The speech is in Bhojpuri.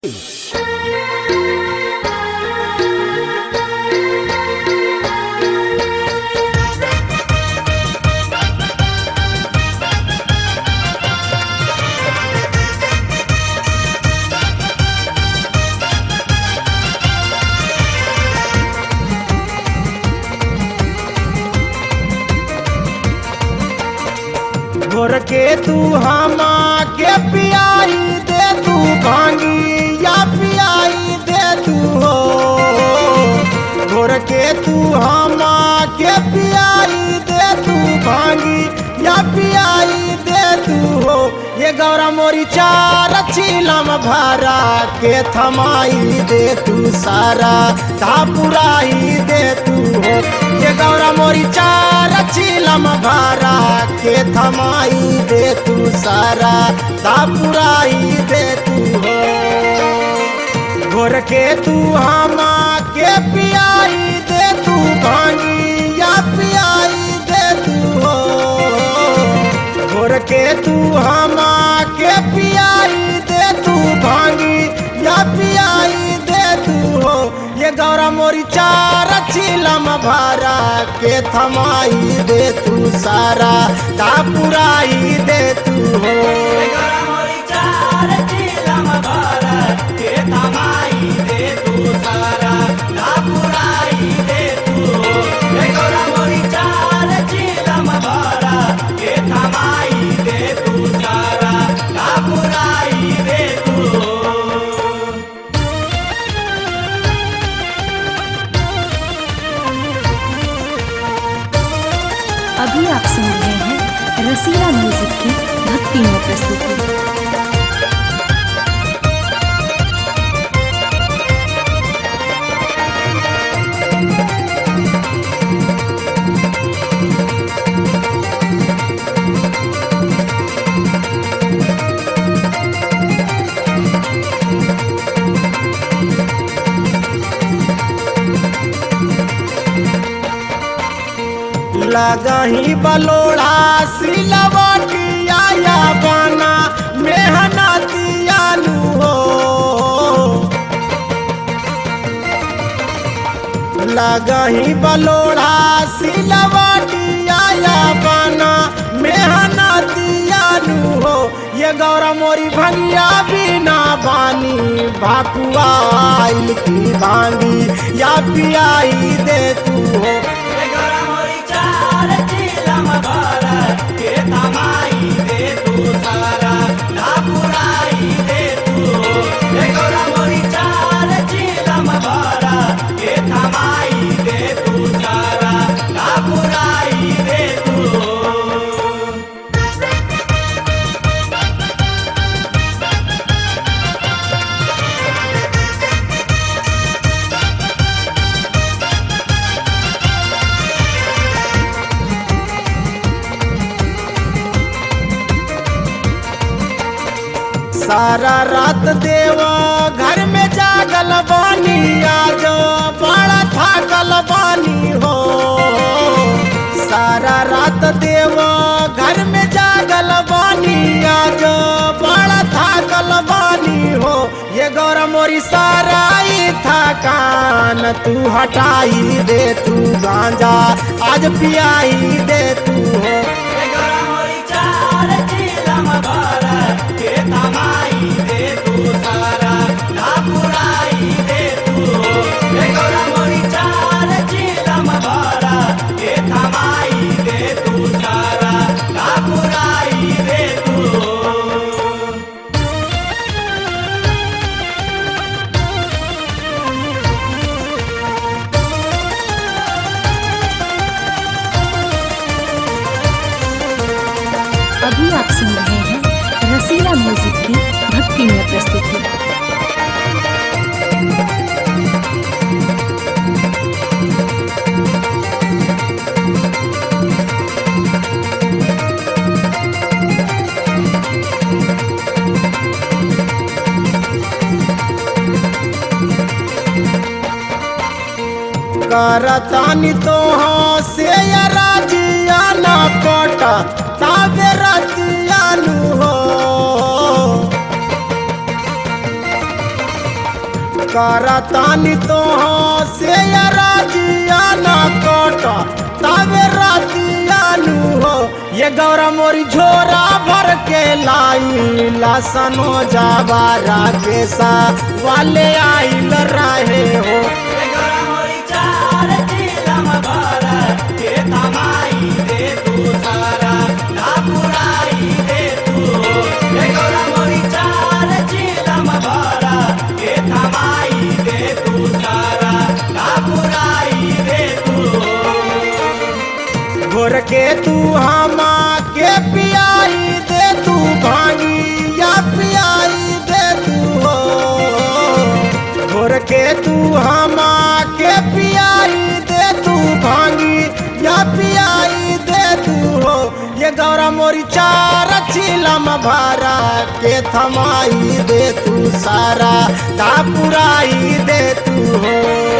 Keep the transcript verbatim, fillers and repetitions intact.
घोर के तू हमा के पियाई दे तू भांगी या पियाई दे तू हो। घोर के तू हमा के पियाई दे तू भांगी या पियाई दे तू हो। ये गौरा मोरी चार चीलम भरा के थमाई दे तू सारा ता पुराई दे तू हो। ये गौरा मोरी चार चीलम भरा के थमाई दे तू सारा ता पुराई दे तू हो। घोर के तू हमा के पियाई दे तू भांगी या पियाई दे तू हो। घोर के तू हमा के पियाई दे तू भांगी या पियाई दे तू हो। ये गौरा मोरी चार चीलम भरा के थमाई दे तू सारा ता पुराई दे तू हो। गौरा मोरी चार चीलम भरा के थमाई दे तू सारा ता पुराई दे तू हो। गौरा मोरी चार चीलम भरा के थमाई दे तू सारा ता पुराई दे तू हो। अभी आप सुन रहे हैं रसीला म्यूजिक की भक्तिमय प्रस्तुति। लगही बलोड़ा सिलवटिया या बना मेहनतिया लू हो। लगही बलोड़ा सिलवटिया या बना मेहनतिया लू हो। ये गौरा मोरी भंगिया बिना बानी भाकुआइल की भांगी या पियाई दे तू हो। गौरा मोरी चार चीलम भरा के थमाई दे तू सारा ता पुराई दे तू हो। गौरा मोरी चार चीलम भरा के थमाई दे तू सारा ता पुराई दे तू हो। सारा रात देवा घर में जागल बानी आज बड़ा थाकल बानी हो। सारा रात देवा घर में जागल बानी आज बड़ा थाकल बानी हो। ये गौरा मोरी सारा ही थकान तू हटाई दे तू गांजा आज पियाई दे तू हो। गौरा मोरी चार चीलम भरा के थमाई दे तू सारा ता पुराई दे तू हो। गौरा मोरी चार चीलम भरा के थमाई दे तू सारा ता पुराई दे तू हो। अभी आप सुन रहे हैं रसीला म्यूजिक की भक्तिमय प्रस्तुति। करतानी तो से राजिया ना कोटा ताबे रतिया नु हो। करतानी तो से राजिया न कट तबे रातिया नु हो ये गौरा मोरी झोरा भर के लाई लसनो जाबारा के सा वाले आइल रहे हो ए गौरा मोरी चार चिलम भरा के तमाई दे तू सारा ना पुराई दे तू ए गौरा मोरी चार चिलम भरा के तमाई दे तू सारा ना पुराई दे तू घोर के तू हमा के पियाई दे तू भांगी या पियाई दे तू हो घोर के तू हमा के पियाई दे तू भांगी या पियाई दे तू हो ये गौरा मोरी चार चिलम भरा के थमाई दे तू सारा दा पुराई दे तू हो।